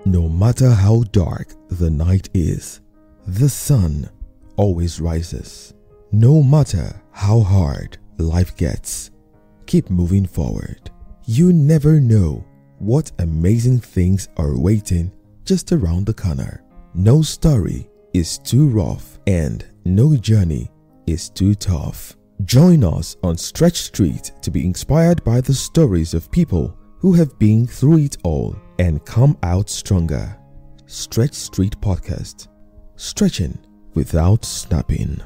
No matter how dark the night is, the sun always rises. No matter how hard life gets, keep moving forward. You never know what amazing things are waiting just around the corner. No story is too rough and no journey is too tough. Join us on Stretch Street to be inspired by the stories of people who have been through it all and come out stronger. Stretch Street Podcast. Stretching without snapping.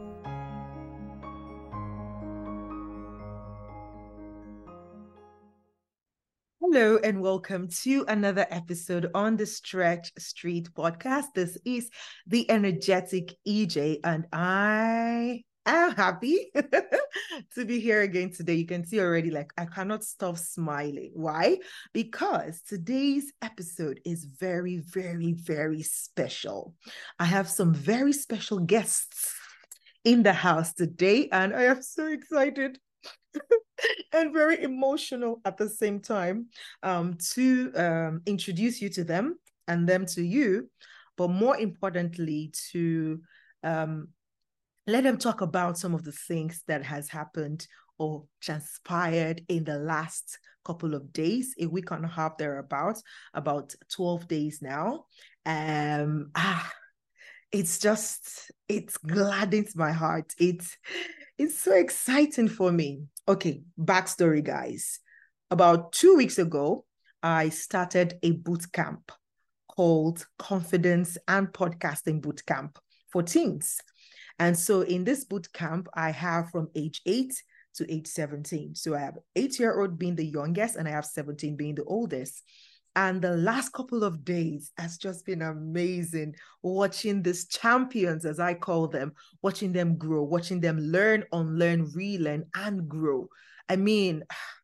Hello and welcome to another episode on the Stretch Street Podcast. This is the energetic EJ and I am happy to be here again today. You can see already, I cannot stop smiling. Why? Because today's episode is very, very, very special. I have some very special guests in the house today and I am so excited and very emotional at the same time to introduce you to them and them to you, but more importantly to let them talk about some of the things that has happened or transpired in the last couple of days, a week and a half thereabouts, about 12 days now. It gladdens my heart. It's so exciting for me. Okay, backstory, guys. About 2 weeks ago, I started a boot camp called Confidence and Podcasting Bootcamp for teens. And so in this boot camp, I have from age 8 to age 17. So I have 8-year-old being the youngest and I have 17 being the oldest. And the last couple of days has just been amazing watching these champions, as I call them, watching them grow, watching them learn, unlearn, relearn, and grow. I mean,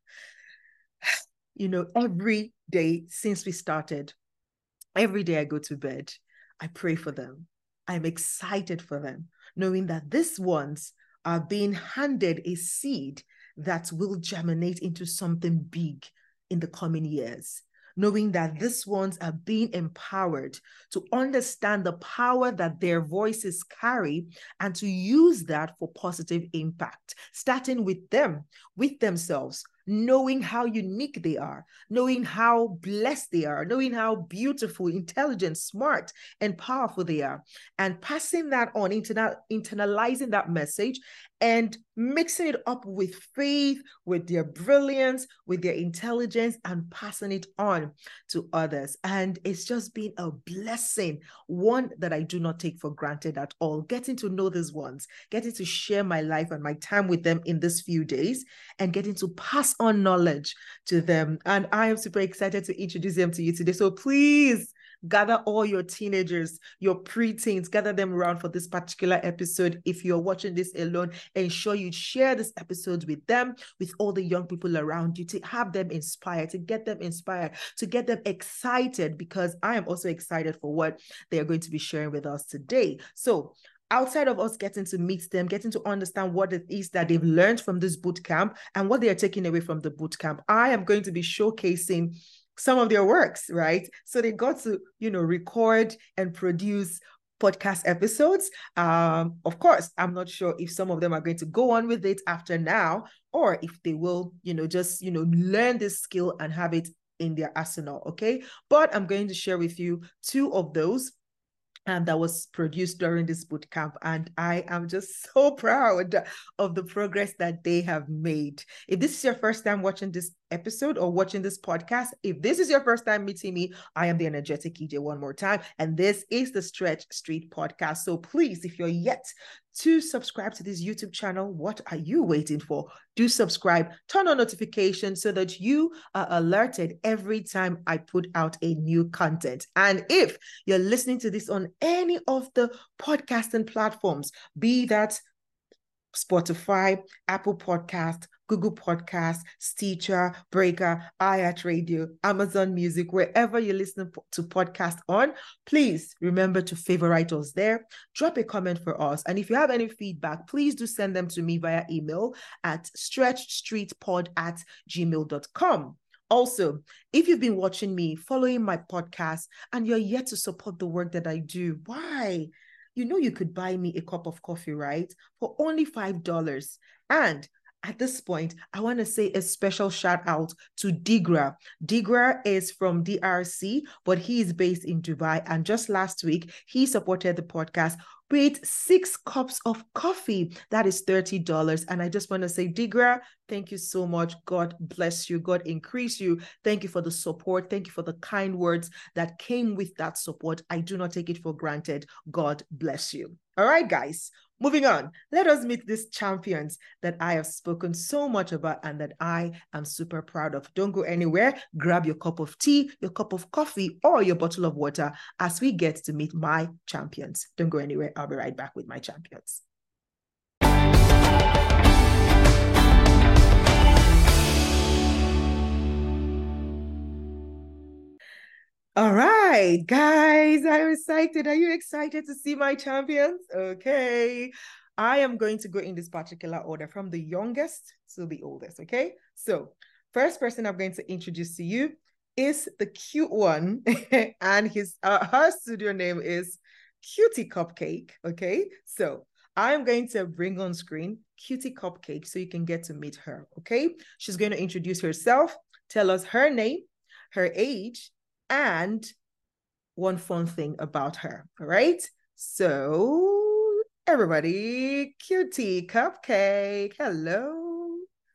every day since we started, every day I go to bed, I pray for them. I'm excited for them, knowing that these ones are being handed a seed that will germinate into something big in the coming years. Knowing that these ones are being empowered to understand the power that their voices carry and to use that for positive impact, starting with them, with themselves, knowing how unique they are, knowing how blessed they are, knowing how beautiful, intelligent, smart, and powerful they are, and passing that on, internalizing that message and mixing it up with faith, with their brilliance, with their intelligence, and passing it on to others. And it's just been a blessing, one that I do not take for granted at all. Getting to know these ones, getting to share my life and my time with them in these few days, and getting to pass on knowledge to them. And I am super excited to introduce them to you today. So please gather all your teenagers, your preteens, gather them around for this particular episode. If you're watching this alone, ensure you share this episode with them, with all the young people around you, to have them inspired, to get them excited, because I am also excited for what they are going to be sharing with us today. So outside of us getting to meet them, getting to understand what it is that they've learned from this boot camp and what they are taking away from the boot camp, I am going to be showcasing some of their works, right? So they got to, record and produce podcast episodes. Of course, I'm not sure if some of them are going to go on with it after now, or if they will, just, learn this skill and have it in their arsenal, okay? But I'm going to share with you 2 of those that was produced during this boot camp, and I am just so proud of the progress that they have made. If this is your first time watching this episode or watching this podcast, if this is your first time meeting me, I am the energetic EJ one more time, and this is the Stretch Street Podcast. So please, if you're yet to subscribe to this YouTube channel, what are you waiting for? Do subscribe, turn on notifications so that you are alerted every time I put out a new content. And if you're listening to this on any of the podcasting platforms, be that Spotify, Apple Podcast, Google Podcast, Stitcher, Breaker, iHeartRadio, Amazon Music, wherever you listen to podcasts on, please remember to favorite us there. Drop a comment for us. And if you have any feedback, please do send them to me via email at stretchstreetpod@gmail.com. Also, if you've been watching me, following my podcast, and you're yet to support the work that I do, why? You know, you could buy me a cup of coffee, right? For only $5. And at this point, I want to say a special shout out to Digra. Digra is from DRC, but he is based in Dubai. And just last week, he supported the podcast with 6 cups of coffee. That is $30. And I just want to say, Digra, thank you so much. God bless you. God increase you. Thank you for the support. Thank you for the kind words that came with that support. I do not take it for granted. God bless you. All right, guys. Moving on, let us meet these champions that I have spoken so much about and that I am super proud of. Don't go anywhere. Grab your cup of tea, your cup of coffee, or your bottle of water as we get to meet my champions. Don't go anywhere. I'll be right back with my champions. All right, guys, I'm excited. Are you excited to see my champions? Okay. I am going to go in this particular order from the youngest to the oldest, okay? So, first person I'm going to introduce to you is the cute one, and her studio name is Cutie Cupcake, okay? So, I'm going to bring on screen Cutie Cupcake so you can get to meet her, okay? She's going to introduce herself, tell us her name, her age, and one fun thing about her, all right? So, everybody, Cutie Cupcake, hello.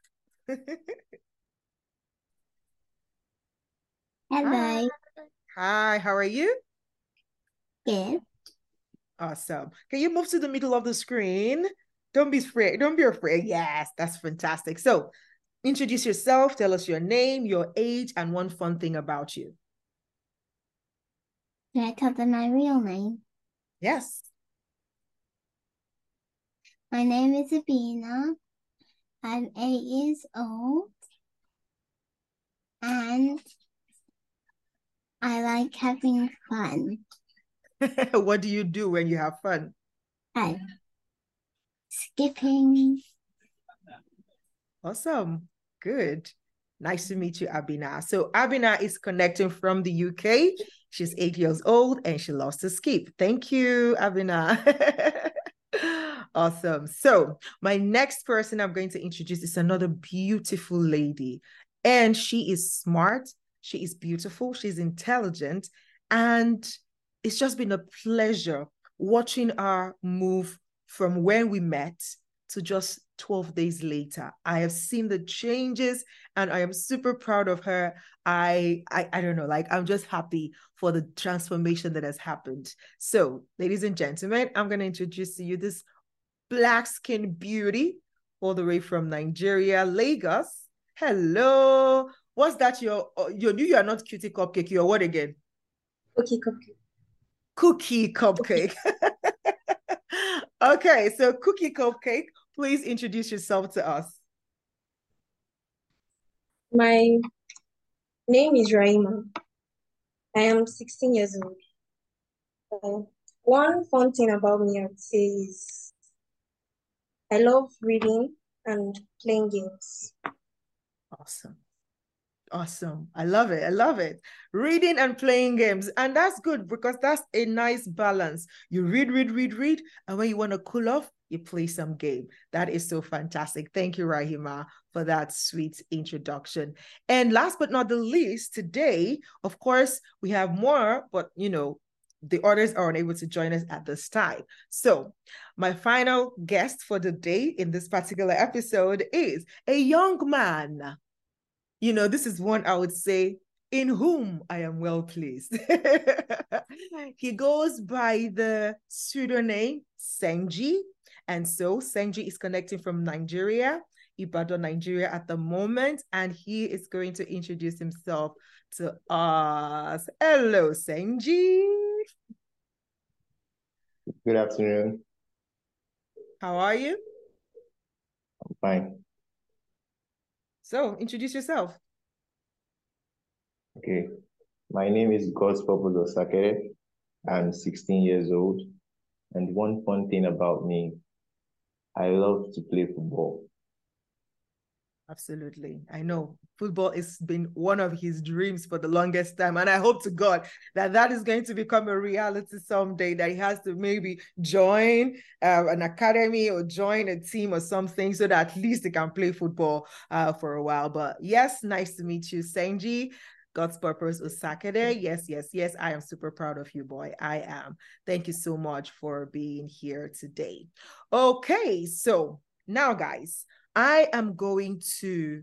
Hello. Hi, how are you? Good. Awesome. Can you move to the middle of the screen? Don't be afraid. Don't be afraid. Yes, that's fantastic. So, introduce yourself, tell us your name, your age, and one fun thing about you. Should I tell them my real name? Yes. My name is Abina. I'm 8 years old. And I like having fun. What do you do when you have fun? Skipping. Awesome. Good. Nice to meet you, Abina. So Abina is connecting from the UK. She's 8 years old and she loves to skip. Thank you, Abina. Awesome. So my next person I'm going to introduce is another beautiful lady. And she is smart. She is beautiful. She's intelligent. And it's just been a pleasure watching her move from when we met to just 12 days later. I have seen the changes and I am super proud of her. I don't know, like I'm just happy for the transformation that has happened. So, ladies and gentlemen, I'm going to introduce to you this black skin beauty all the way from Nigeria, Lagos. Hello. What's that? You are not Cutie Cupcake. You're what again? Cookie Cupcake. Cookie Cupcake. Okay, so Cookie Cupcake, please introduce yourself to us. My name is Raima. I am 16 years old. One fun thing about me, I would say, is I love reading and playing games. Awesome. Awesome. I love it. I love it. Reading and playing games. And that's good because that's a nice balance. You read, and when you want to cool off, you play some game. That is so fantastic. Thank you, Rahima, for that sweet introduction. And last but not the least, today, of course, we have more, but the others are unable to join us at this time. So my final guest for the day in this particular episode is a young man. This is one I would say in whom I am well pleased. He goes by the pseudonym Senji. And so Senji is connecting from Nigeria, Ibadan, Nigeria at the moment. And he is going to introduce himself to us. Hello, Senji. Good afternoon. How are you? I'm fine. So, introduce yourself. Okay. My name is Godspopulo Sakere. I'm 16 years old. And one fun thing about me, I love to play football. Absolutely. I know football has been one of his dreams for the longest time. And I hope to God that that is going to become a reality someday, that he has to maybe join an academy or join a team or something so that at least he can play football for a while. But yes, nice to meet you, Senji. God's Purpose Osakede. Yes, yes, yes. I am super proud of you, boy. I am. Thank you so much for being here today. Okay, so now, guys, I am going to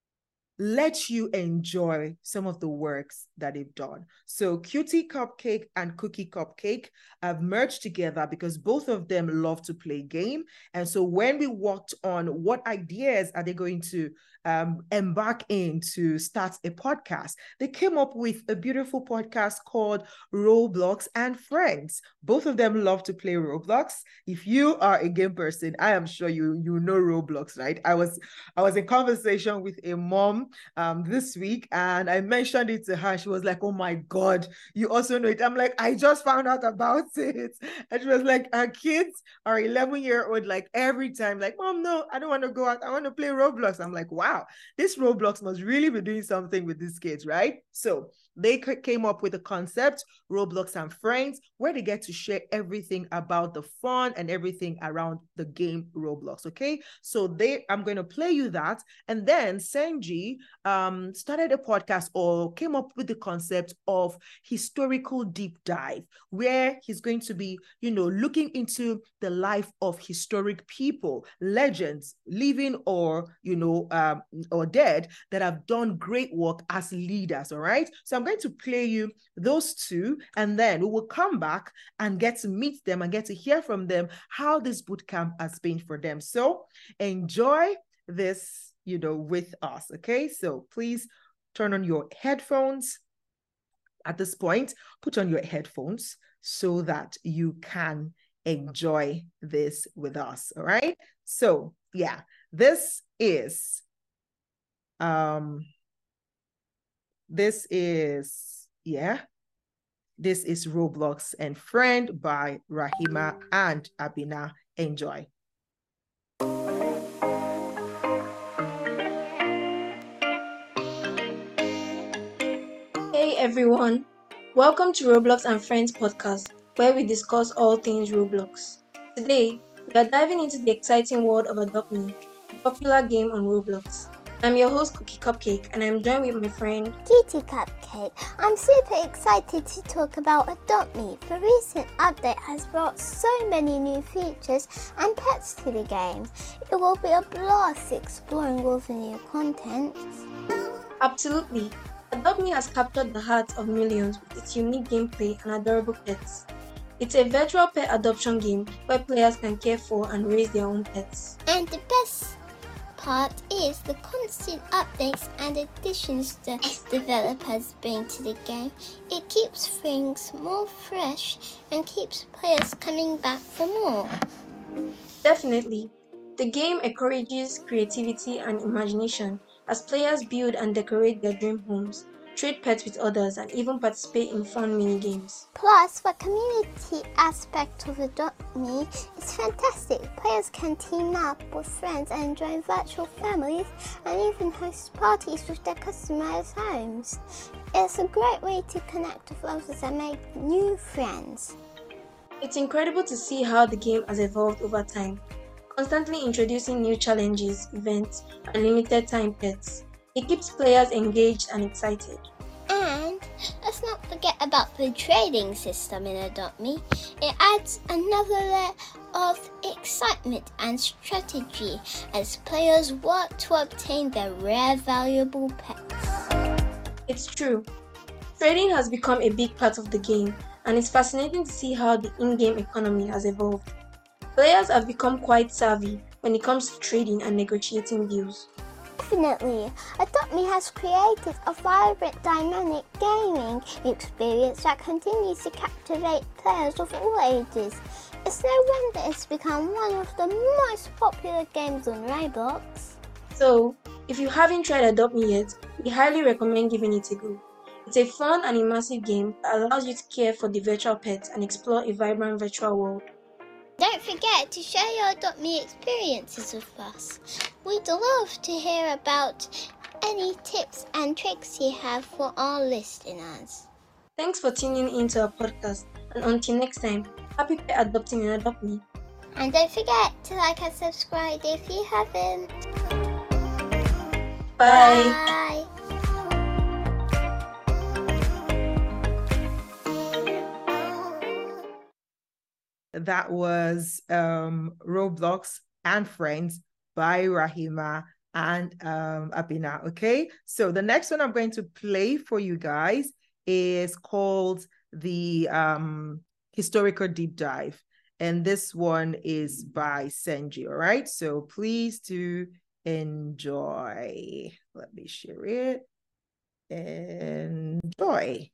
let you enjoy some of the works that they've done. So Cutie Cupcake and Cookie Cupcake have merged together because both of them love to play game. And so when we worked on what ideas are they going to embark in to start a podcast, they came up with a beautiful podcast called Roblox and Friends. Both of them love to play Roblox. If you are a game person, I am sure you know Roblox, right? I was in conversation with a mom this week, and I mentioned it to her. She was like, "Oh my God, you also know it." I'm like, "I just found out about it." And she was like, "Our kids are 11-year-old, like every time, like, Mom, no, I don't want to go out. I want to play Roblox." I'm like, wow, this Roblox must really be doing something with these kids, right? So they came up with a concept, Roblox and Friends, where they get to share everything about the fun and everything around the game Roblox. Okay, so I'm going to play you that, and then Senji started a podcast or came up with the concept of historical deep dive, where he's going to be, looking into the life of historic people, legends, living or or dead, that have done great work as leaders. All right, so I'm going to play you those two, and then we will come back and get to meet them and get to hear from them how this boot camp has been for them. So enjoy this, with us. Okay, so please turn on your headphones. At this point, put on your headphones so that you can enjoy this with us. All right, so yeah, this is Roblox and Friend by Rahima and Abina. Enjoy. Hey everyone, welcome to Roblox and Friends podcast, where we discuss all things Roblox. Today, we are diving into the exciting world of Adopt Me, a popular game on Roblox. I'm your host, Cookie Cupcake, and I'm joined with my friend Cutie Cupcake. I'm super excited to talk about Adopt Me. The recent update has brought so many new features and pets to the game. It will be a blast exploring all the new content. Absolutely. Adopt Me has captured the hearts of millions with its unique gameplay and adorable pets. It's a virtual pet adoption game where players can care for and raise their own pets. And the best part is the constant updates and additions the developers bring to the game. It keeps things more fresh and keeps players coming back for more. Definitely. The game encourages creativity and imagination as players build and decorate their dream homes, trade pets with others, and even participate in fun mini-games. Plus, the community aspect of Adopt Me is fantastic. Players can team up with friends and join virtual families and even host parties with their customized homes. It's a great way to connect with others and make new friends. It's incredible to see how the game has evolved over time, constantly introducing new challenges, events, and limited time pets. It keeps players engaged and excited. And let's not forget about the trading system in Adopt Me. It adds another layer of excitement and strategy as players work to obtain their rare valuable pets. It's true. Trading has become a big part of the game, and it's fascinating to see how the in-game economy has evolved. Players have become quite savvy when it comes to trading and negotiating deals. Definitely, Adopt Me has created a vibrant, dynamic gaming experience that continues to captivate players of all ages. It's no wonder it's become one of the most popular games on Roblox. So, if you haven't tried Adopt Me yet, we highly recommend giving it a go. It's a fun and immersive game that allows you to care for the virtual pets and explore a vibrant virtual world. Don't forget to share your Adopt Me experiences with us. We'd love to hear about any tips and tricks you have for our listeners. Thanks for tuning into our podcast. And until next time, happy Pay Adopting and Adopt Me. And don't forget to like and subscribe if you haven't. Bye. That was Roblox and Friends by Rahima and Abina. Okay, so the next one I'm going to play for you guys is called the Historical Deep Dive, and this one is by Senji. All right, so please do enjoy. Let me share it. Enjoy.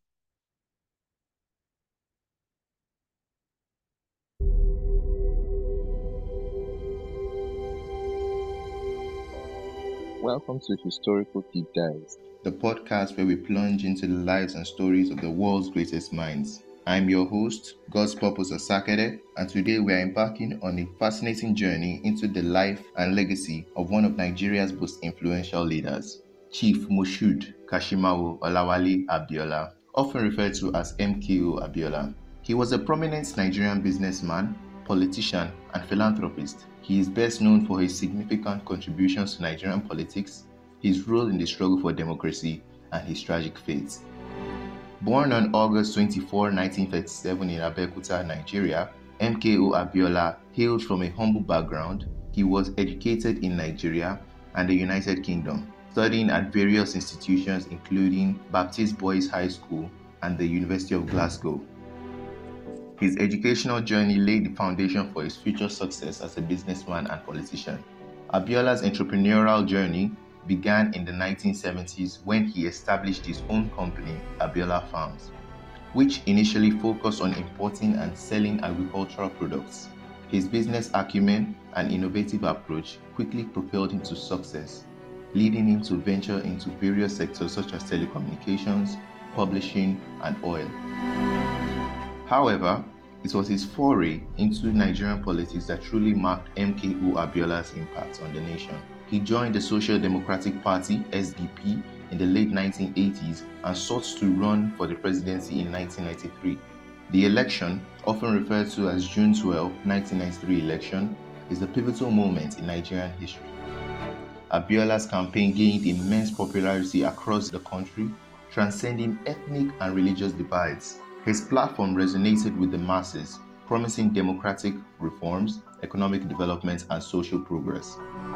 Welcome to Historical Deep Dives, the podcast where we plunge into the lives and stories of the world's greatest minds. I'm your host, God's Purpose Osakere, and today we are embarking on a fascinating journey into the life and legacy of one of Nigeria's most influential leaders, Chief Moshood Kashimawo Olawale Abiola, often referred to as MKO Abiola. He was a prominent Nigerian businessman, politician, and philanthropist. He is best known for his significant contributions to Nigerian politics, his role in the struggle for democracy, and his tragic fate. Born on August 24, 1937 in Abeokuta, Nigeria, MKO Abiola hailed from a humble background. He was educated in Nigeria and the United Kingdom, studying at various institutions including Baptist Boys High School and the University of Glasgow. His educational journey laid the foundation for his future success as a businessman and politician. Abiola's entrepreneurial journey began in the 1970s when he established his own company, Abiola Farms, which initially focused on importing and selling agricultural products. His business acumen and innovative approach quickly propelled him to success, leading him to venture into various sectors such as telecommunications, publishing, and oil. However, it was his foray into Nigerian politics that truly marked MKO Abiola's impact on the nation. He joined the Social Democratic Party, SDP, in the late 1980s and sought to run for the presidency in 1993. The election, often referred to as June 12, 1993 election, is a pivotal moment in Nigerian history. Abiola's campaign gained immense popularity across the country, transcending ethnic and religious divides. His platform resonated with the masses, promising democratic reforms, economic development, and social progress.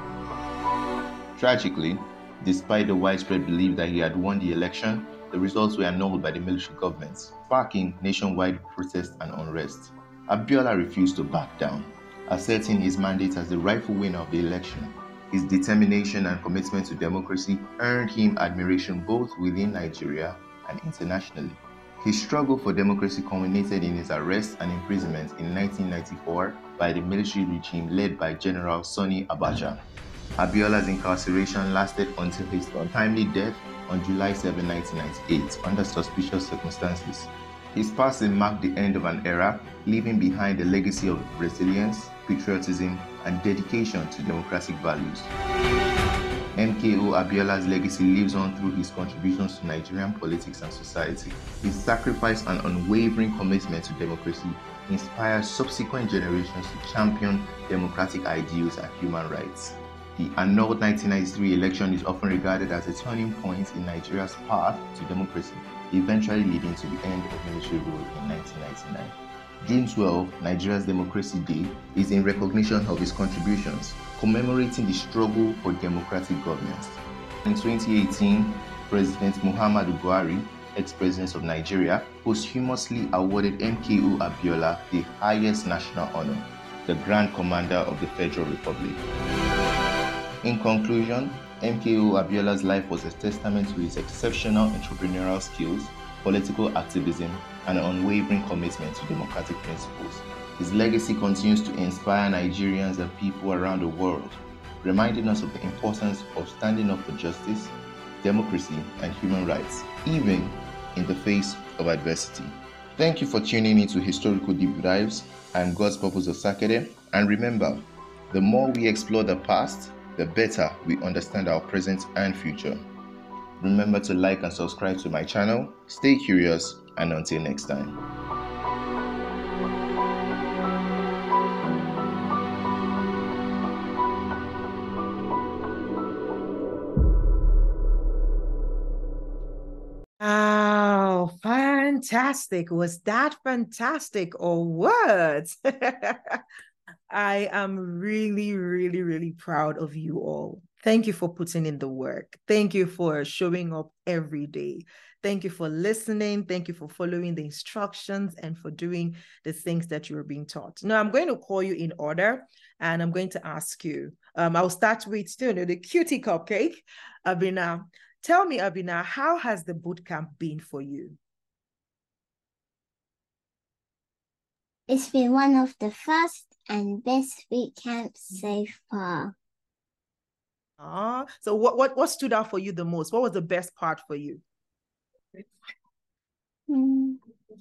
Tragically, despite the widespread belief that he had won the election, the results were annulled by the military government, sparking nationwide protest and unrest. Abiola refused to back down, asserting his mandate as the rightful winner of the election. His determination and commitment to democracy earned him admiration both within Nigeria and internationally. His struggle for democracy culminated in his arrest and imprisonment in 1994 by the military regime led by General Sani Abacha. Abiola's incarceration lasted until his untimely death on July 7, 1998, under suspicious circumstances. His passing marked the end of an era, leaving behind a legacy of resilience, patriotism, and dedication to democratic values. MKO Abiola's legacy lives on through his contributions to Nigerian politics and society. His sacrifice and unwavering commitment to democracy inspires subsequent generations to champion democratic ideals and human rights. The annulled 1993 election is often regarded as a turning point in Nigeria's path to democracy, eventually leading to the end of military rule in 1999. June 12, Nigeria's Democracy Day, is in recognition of his contributions, commemorating the struggle for democratic governance. In 2018, President Muhammadu Buhari, ex-president of Nigeria, posthumously awarded MKO Abiola the highest national honor, the Grand Commander of the Federal Republic. In conclusion, MKO Abiola's life was a testament to his exceptional entrepreneurial skills, political activism, and an unwavering commitment to democratic principles. His legacy continues to inspire Nigerians and people around the world, reminding us of the importance of standing up for justice, democracy, and human rights, even in the face of adversity. Thank you for tuning into Historical Deep Dives. I'm God's Purpose Osakere, and remember, the more we explore the past, the better we understand our present and future. Remember to like and subscribe to my channel. Stay curious, and until next time. Oh, fantastic. Was that fantastic or what? I am really, really, really proud of you all. Thank you for putting in the work. Thank you for showing up every day. Thank you for listening. Thank you for following the instructions and for doing the things that you were being taught. Now, I'm going to call you in order and I'm going to ask you. I'll start with the cutie cupcake. Abina, tell me, Abina, how has the boot camp been for you? It's been one of the first and best boot camps so far. So what stood out for you the most? What was the best part for you? When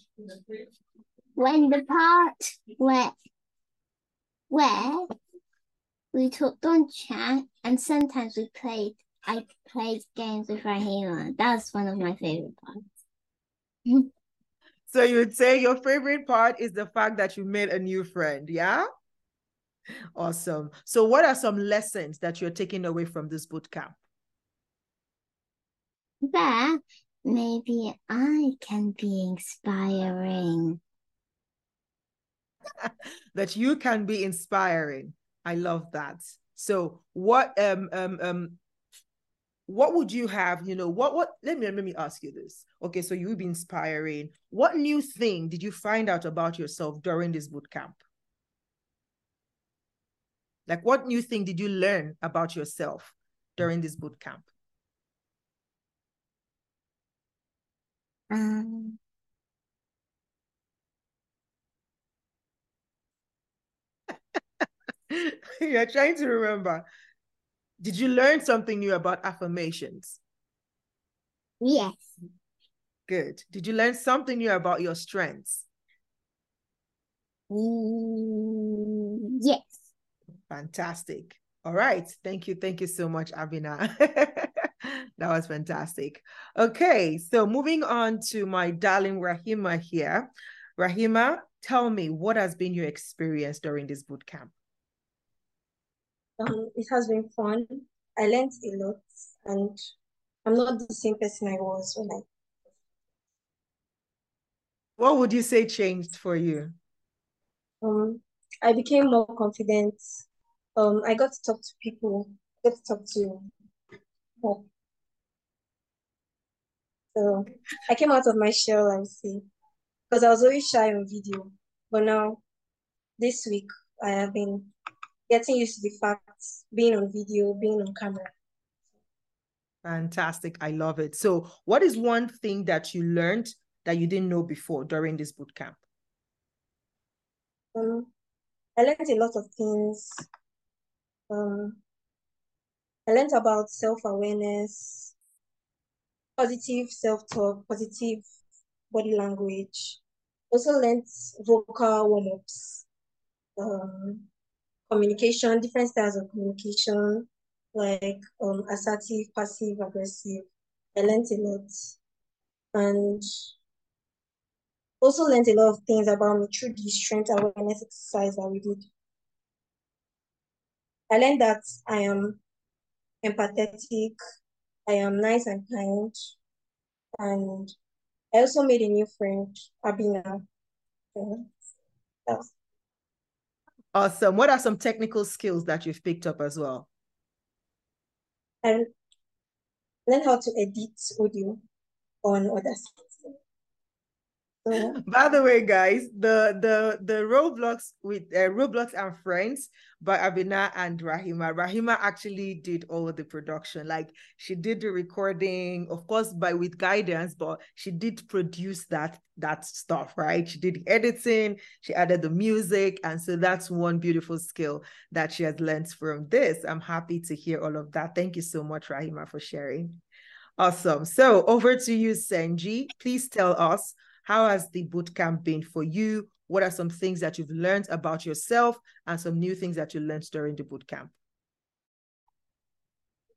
the part where we talked on chat and sometimes I played games with Rahima. That's one of my favorite parts. So you would say your favorite part is the fact that you made a new friend, yeah? Awesome. So what are some lessons that you're taking away from this boot camp? That maybe I can be inspiring. That you can be inspiring. I love that. So what would you have, let me ask you this. Okay, so you've been inspiring. What new thing did you find out about yourself during this boot camp? Like, what new thing did you learn about yourself during this boot camp? You're trying to remember. Did you learn something new about affirmations? Yes. Good. Did you learn something new about your strengths? Yes. Fantastic. All right. Thank you. Thank you so much, Abina. That was fantastic. Okay. So moving on to my darling Rahima here. Rahima, tell me, what has been your experience during this boot camp? It has been fun. I learned a lot, and I'm not the same person I was when I. What would you say changed for you? I became more confident. I got to talk to people, got to talk to more. So I came out of my shell, I would say, because I was always shy on video. But now, this week, I have been getting used to the facts, being on video, being on camera. Fantastic. I love it. So what is one thing that you learned that you didn't know before during this boot camp? I learned a lot of things. I learned about self-awareness, positive self-talk, positive body language. Also learned vocal warm-ups, communication, different styles of communication, like assertive, passive, aggressive. I learned a lot. And also learned a lot of things about me through the strength awareness exercise that we did. I learned that I am empathetic, I am nice and kind, and I also made a new friend, Abina. Awesome. What are some technical skills that you've picked up as well? I learned how to edit audio on Audacity. By the way, guys, the Roblox with Roblox and Friends by Abina and Rahima. Rahima actually did all of the production. Like, she did the recording, of course, with guidance, but she did produce that stuff, right? She did the editing, she added the music, and so that's one beautiful skill that she has learned from this. I'm happy to hear all of that. Thank you so much, Rahima, for sharing. Awesome. So over to you, Senji. Please tell us, how has the bootcamp been for you? What are some things that you've learned about yourself and some new things that you learned during the bootcamp?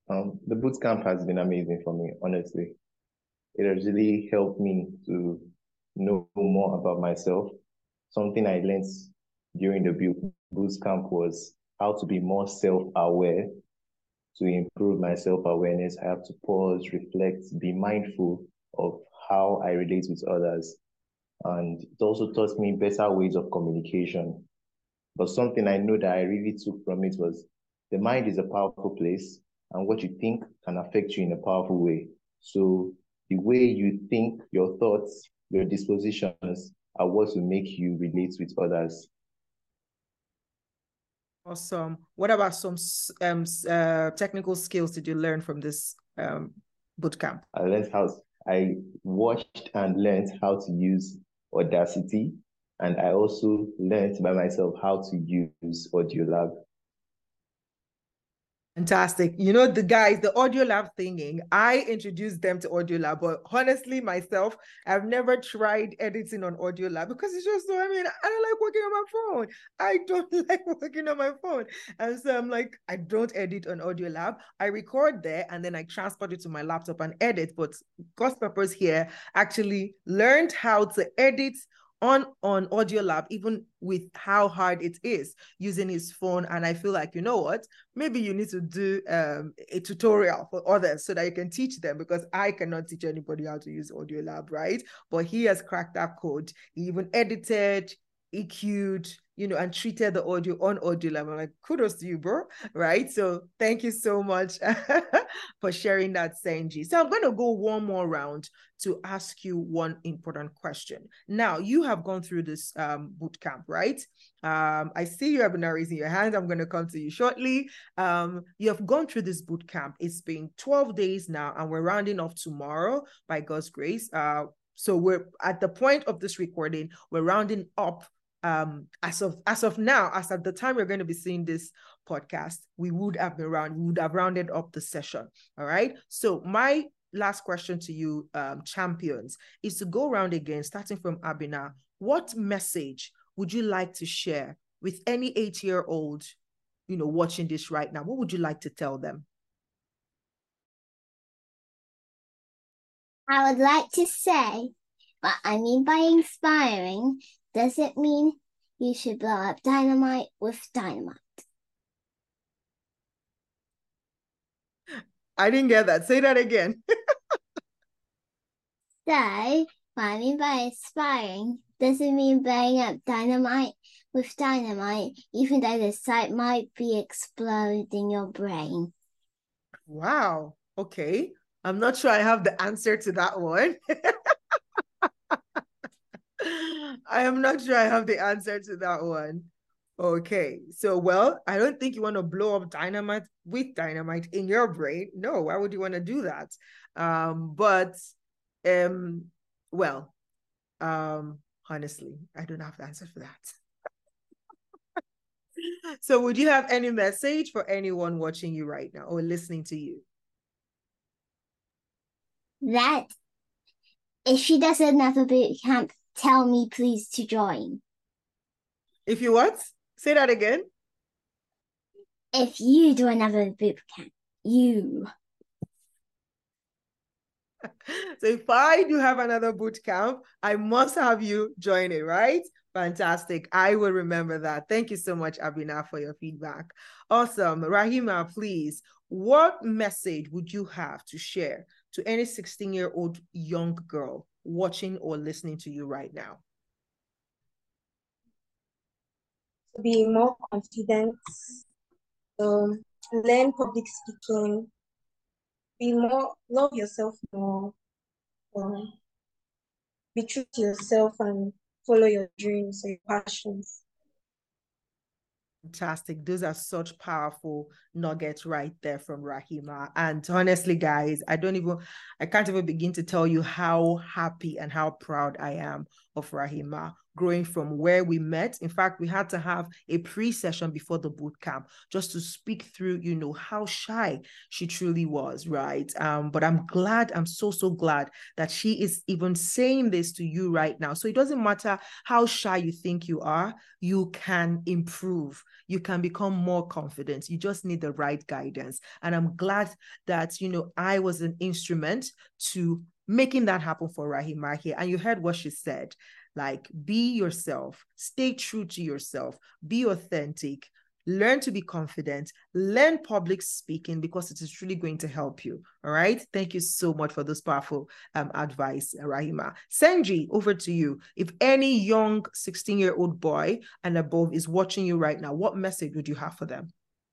The boot camp has been amazing for me, honestly. It has really helped me to know more about myself. Something I learned during the boot camp was how to be more self-aware. To improve my self-awareness, I have to pause, reflect, be mindful of how I relate with others. And it also taught me better ways of communication. But something I know that I really took from it was the mind is a powerful place, and what you think can affect you in a powerful way. So the way you think, your thoughts, your dispositions are what will make you relate with others. Awesome. What about some technical skills did you learn from this boot camp? I watched and learned how to use Audacity, and I also learned by myself how to use Audiolab. Fantastic. You know, the guys, the Audiolab thingy, I introduced them to Audiolab, but honestly, myself, I've never tried editing on Audiolab because it's just so, I don't like working on my phone. I don't like working on my phone. And so I'm like, I don't edit on Audiolab. I record there and then I transport it to my laptop and edit. But God's Purpose here actually learned how to edit on Audiolab, even with how hard it is using his phone. And I feel like, you know what, maybe you need to do a tutorial for others so that you can teach them, because I cannot teach anybody how to use Audiolab, right? But he has cracked that code. He even edited, EQ'd, and treated the audio on Audiolab. I'm like, kudos to you, bro, right? So thank you so much for sharing that, Senji. So I'm going to go one more round to ask you one important question. Now, you have gone through this boot camp, right? I see you have been raising your hand. I'm going to come to you shortly. You have gone through this boot camp. It's been 12 days now, and we're rounding off tomorrow by God's grace. So we're at the point of this recording, we're rounding up. As of now, as at the time we're going to be seeing this podcast, we would have rounded up the session. All right. So my last question to you, champions, is to go around again, starting from Abina. What message would you like to share with any 8-year-old, watching this right now? What would you like to tell them? I would like to say, what I mean by inspiring doesn't mean you should blow up dynamite with dynamite. I didn't get that. Say that again. So, what I mean by inspiring doesn't mean blowing up dynamite with dynamite, even though the site might be exploding your brain. Wow. Okay. I'm not sure I have the answer to that one. I am not sure I have the answer to that one. Okay. So, well, I don't think you want to blow up dynamite with dynamite in your brain. No, why would you want to do that? Honestly, I don't have the answer for that. So would you have any message for anyone watching you right now or listening to you? That if she does another boot camp, tell me please to join. If you what? Say that again. If you do another boot camp, you. So if I do have another boot camp, I must have you join it, right? Fantastic. I will remember that. Thank you so much, Abina, for your feedback. Awesome. Rahima, please, what message would you have to share to any 16-year-old young girl watching or listening to you right now? To be more confident, learn public speaking, love yourself more, be true to yourself and follow your dreams and your passions. Fantastic. Those are such powerful nuggets right there from Rahima. And honestly, guys, I can't even begin to tell you how happy and how proud I am of Rahima, growing from where we met. In fact, we had to have a pre-session before the boot camp just to speak through, how shy she truly was, right? But I'm glad, I'm so glad that she is even saying this to you right now. So it doesn't matter how shy you think you are, you can improve. You can become more confident. You just need the right guidance. And I'm glad that, I was an instrument to making that happen for Rahima here. And you heard what she said, like, be yourself, stay true to yourself, be authentic, learn to be confident, learn public speaking, because it is truly going to help you. All right. Thank you so much for this powerful advice, Rahima. Senji, over to you. If any young 16-year-old boy and above is watching you right now, what message would you have for them?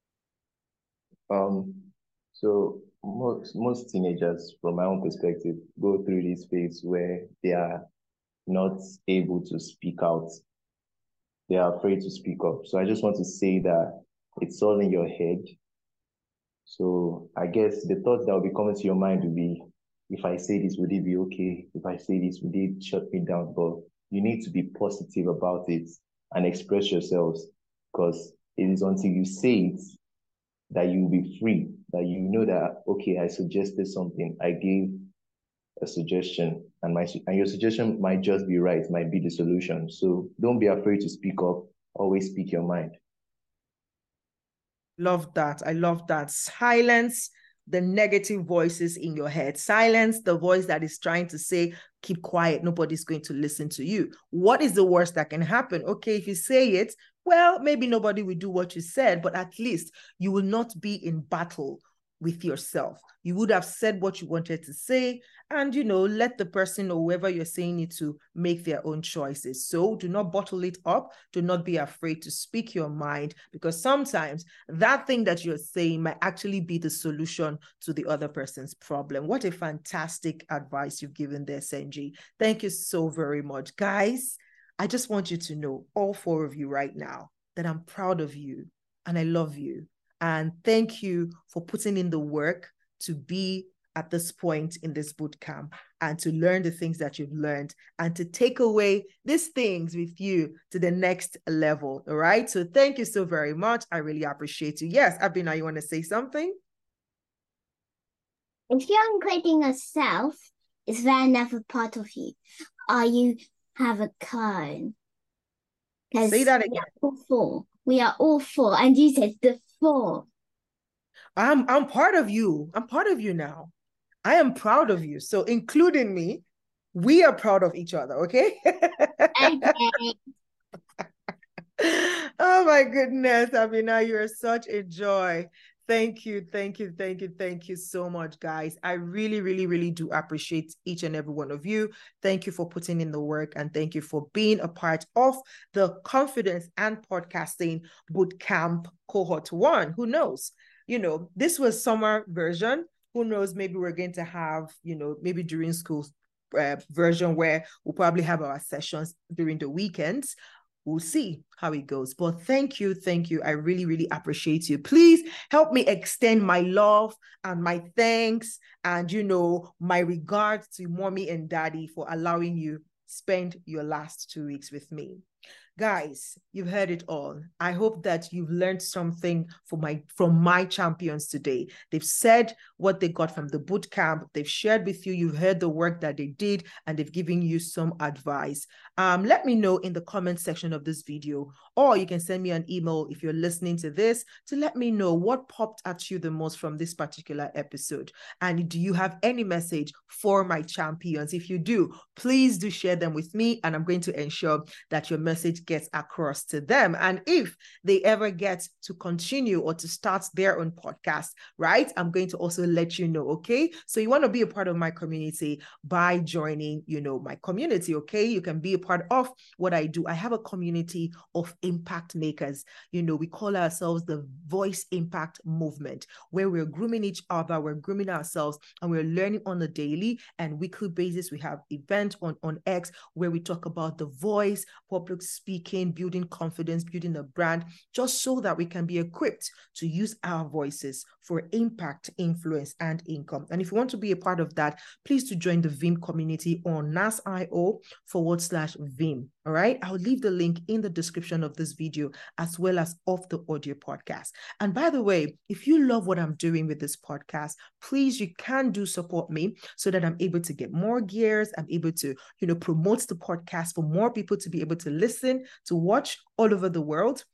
So most teenagers, from my own perspective, go through this phase where they are not able to speak out. They are afraid to speak up. So I just want to say that it's all in your head. So I guess the thoughts that will be coming to your mind will be, if I say this, would it be okay? If I say this, would it shut me down? But you need to be positive about it and express yourselves, because it is until you say it that you will be free, that you know that, okay, I suggested something, I gave a suggestion, and your suggestion might just be right, might be the solution. So don't be afraid to speak up, always speak your mind. Love that. I love that. Silence the negative voices in your head. Silence the voice that is trying to say, keep quiet, nobody's going to listen to you. What is the worst that can happen? Okay, if you say it, well, maybe nobody will do what you said, but at least you will not be in battle with yourself. You would have said what you wanted to say, and let the person or whoever you're saying it to make their own choices. So do not bottle it up. Do not be afraid to speak your mind, because sometimes that thing that you're saying might actually be the solution to the other person's problem. What a fantastic advice you've given there, Senji. Thank you so very much. Guys, I just want you to know, all four of you right now, that I'm proud of you and I love you. And thank you for putting in the work to be at this point in this boot camp and to learn the things that you've learned and to take away these things with you to the next level. All right. So thank you so very much. I really appreciate you. Yes, Abina, you want to say something? If you're including yourself, is there another part of you? Are you have a clone? Say that again. We are all four. And you said the four. I'm part of you. I'm part of you now. I am proud of you. So including me, we are proud of each other, okay? Okay. Oh my goodness, Abina, you're such a joy. Thank you so much, guys. I really do appreciate each and every one of you. Thank you for putting in the work, and thank you for being a part of the Confidence and Podcasting Bootcamp Cohort 1. Who knows? This was summer version. Who knows? Maybe we're going to have, maybe during school version where we'll probably have our sessions during the weekends. We'll see how it goes. But thank you. I really appreciate you. Please help me extend my love and my thanks and, my regards to mommy and daddy for allowing you spend your last 2 weeks with me. Guys, you've heard it all. I hope that you've learned something from my champions today. They've said what they got from the boot camp. They've shared with you. You've heard the work that they did, and they've given you some advice. Let me know in the comment section of this video, or you can send me an email if you're listening to this to let me know what popped at you the most from this particular episode. And do you have any message for my champions? If you do, please do share them with me, and I'm going to ensure that your message gets across to them. And if they ever get to continue or to start their own podcast, right, I'm going to also let you know, okay? So you want to be a part of my community by joining, my community, okay? You can be a part of what I do. I have a community of impact makers. We call ourselves the Voice Impact Movement, where we're grooming each other, we're grooming ourselves, and we're learning on a daily and weekly basis. We have events on X where we talk about the voice, public public speaking, building confidence, building a brand, just so that we can be equipped to use our voices for impact, influence, and income. And if you want to be a part of that, please to join the Vim community on nas.io/Vim. All right. I'll leave the link in the description of this video as well as of the audio podcast. And by the way, if you love what I'm doing with this podcast, please, you can do support me so that I'm able to get more gears. I'm able to, promote the podcast for more people to be able to listen, to watch all over the world.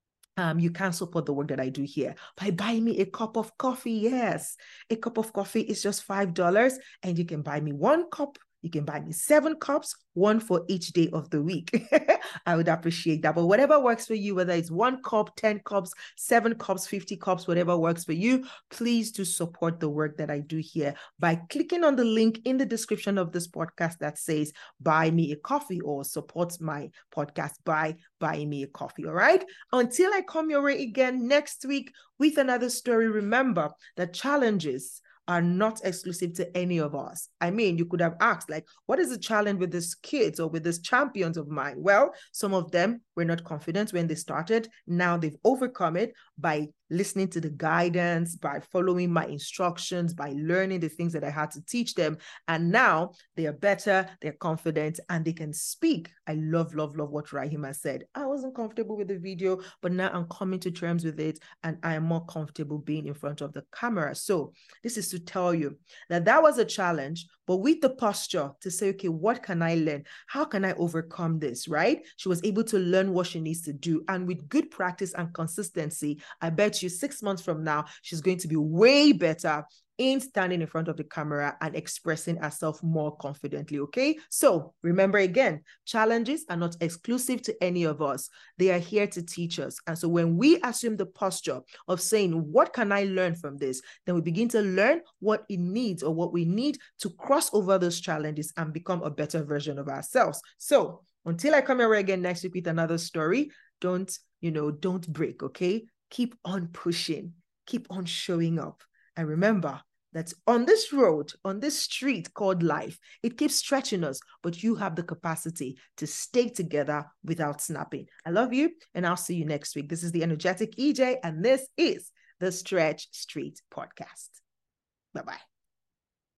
You can support the work that I do here by buying me a cup of coffee. Yes, a cup of coffee is just $5, and you can buy me 1 cup. You can buy me 7 cups, 1 for each day of the week. I would appreciate that. But whatever works for you, whether it's 1 cup, 10 cups, 7 cups, 50 cups, whatever works for you, please do support the work that I do here by clicking on the link in the description of this podcast that says buy me a coffee or support my podcast by buying me a coffee. All right. Until I come your way again next week with another story, remember that challenges are not exclusive to any of us. I mean, you could have asked, like, what is the challenge with these kids or with these champions of mine? Well, some of them were not confident when they started. Now they've overcome it by listening to the guidance, by following my instructions, by learning the things that I had to teach them. And now they are better, they're confident, and they can speak. I love what Rahima said. I wasn't comfortable with the video, but now I'm coming to terms with it, and I am more comfortable being in front of the camera. So this is to tell you that was a challenge, but with the posture to say, okay, what can I learn? How can I overcome this, right? She was able to learn what she needs to do. And with good practice and consistency, I bet you 6 months from now, she's going to be way better in standing in front of the camera and expressing herself more confidently, okay? So remember again, challenges are not exclusive to any of us. They are here to teach us. And so when we assume the posture of saying, what can I learn from this? Then we begin to learn what it needs or what we need to cross over those challenges and become a better version of ourselves. So until I come here again next week with another story, don't break, okay? Keep on pushing, keep on showing up. And remember that on this road, on this street called life, it keeps stretching us, but you have the capacity to stay together without snapping. I love you, and I'll see you next week. This is the Energetic EJ, and this is the Stretch Street Podcast. Bye-bye.